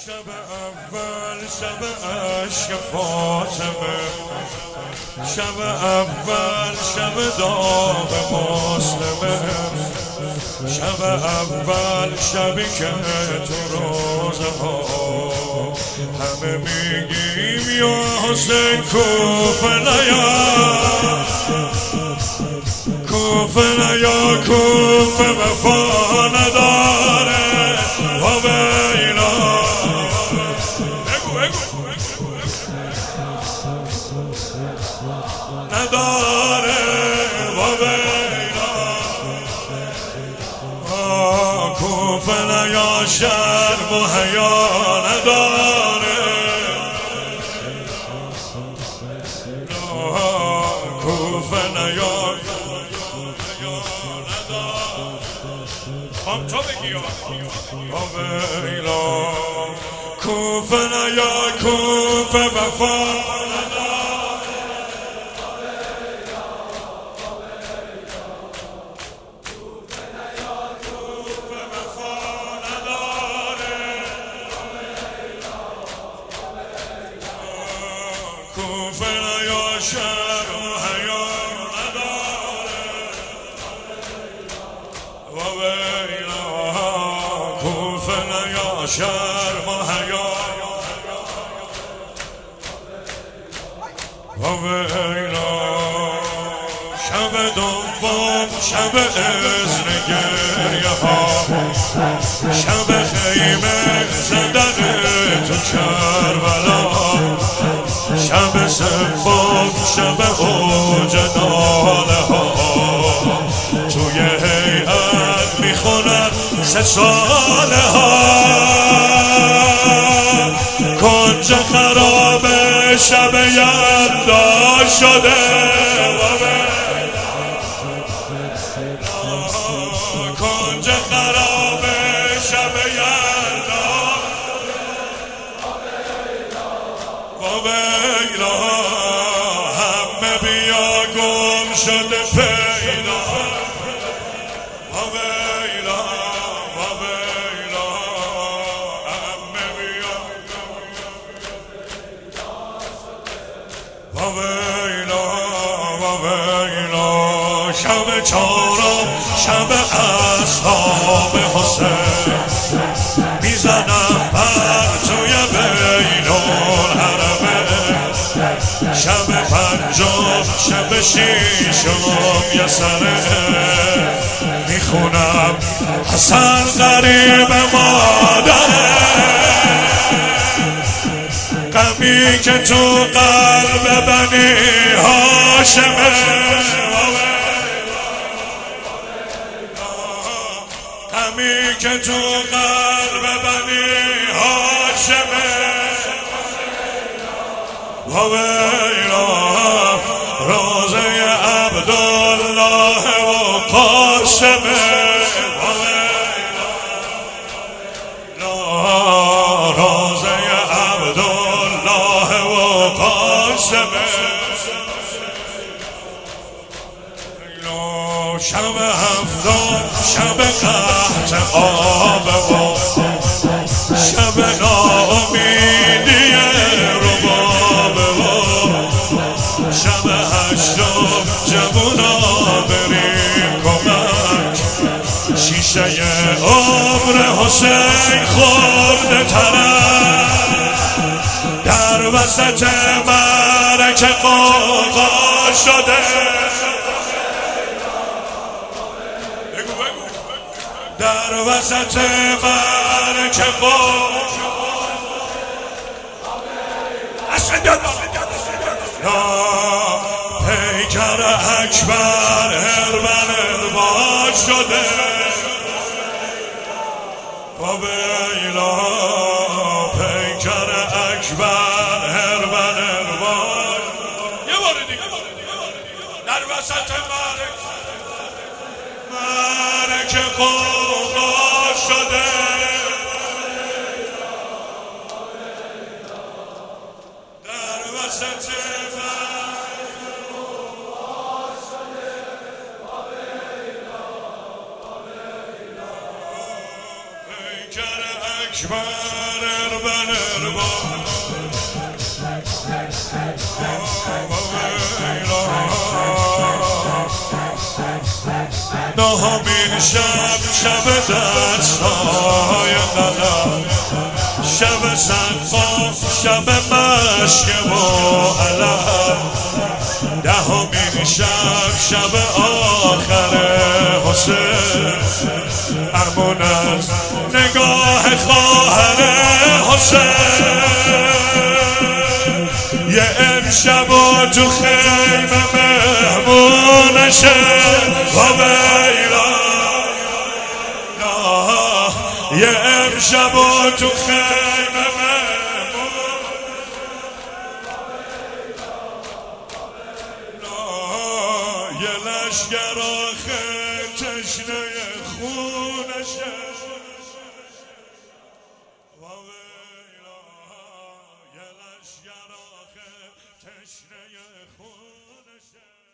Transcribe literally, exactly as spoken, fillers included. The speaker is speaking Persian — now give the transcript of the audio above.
شب اول شب عشق فاطمه، شب اول شب داغ مسلمه، شب اول شبی که تو روزه ها همه میگیم یا حسین کوفه نیا، کوفه نیا، کوفه وفا نداره و بینا. نداره و بینا. کوفه نیا شرم و حیا نداره، کوفه نیا هم تو بگی و بینا. کوفه نیا کوفه وفا کوفه نیا شرم و حیا نداره و بینا. کوفه نیا شرم و حیا و بینا. شب دوم شب اذن گریه ها، شب خیمه زدن تو کربلا، شب سوم شب اوج ناله ها، توی هیئت میخونن سه ساله ها. کنج خرابه شب یلدا شده، کنج خرابه شب یلدا و بینا. همه بیا گم شده پیدا و بینا و بینا. همه بیا و بینا و بینا. شب چهارم شب اصحاب حسین، میزنم پر توی بین الحرمه. شب پنجم شب شیشم یسره، میخونم حسن غریب مادره. غمی که تو قلب بنی هاشمه، غمی که تو قلب بنی هاشمه و بینا. روزه عبدالله و قاسمه و بینا. روزه عبدالله و قاسمه. شب هفتم شب قحط آب و شب ناامیدی رباب و شب هشتم جوونا بریم کمک. شیشه عمر حسین خورده طرف، در وسط معرکه قوقا شده. در وسط معرکه قوم پیکر اکبر هربن ارباز شده و بینا. پیکر اکبر هربن ارباز. یه بار دیگه در وسط معرکه قوقا شده. در وسط معرکه قوقا شده و بینا و بینا. پیکر اکبر اربن اربان نهمین شب شب دستای قلم شب سنفا شب مشک و علم دهمین شب شب آخر حسین امون از نگاه خواهر حسین یه امشب و تو خیمه مهمونشه و بیلا یه امشب و تو خیمه مهمون یه لشگر آخه تشنه خونشه یه لشگر آخه تشنه خونشه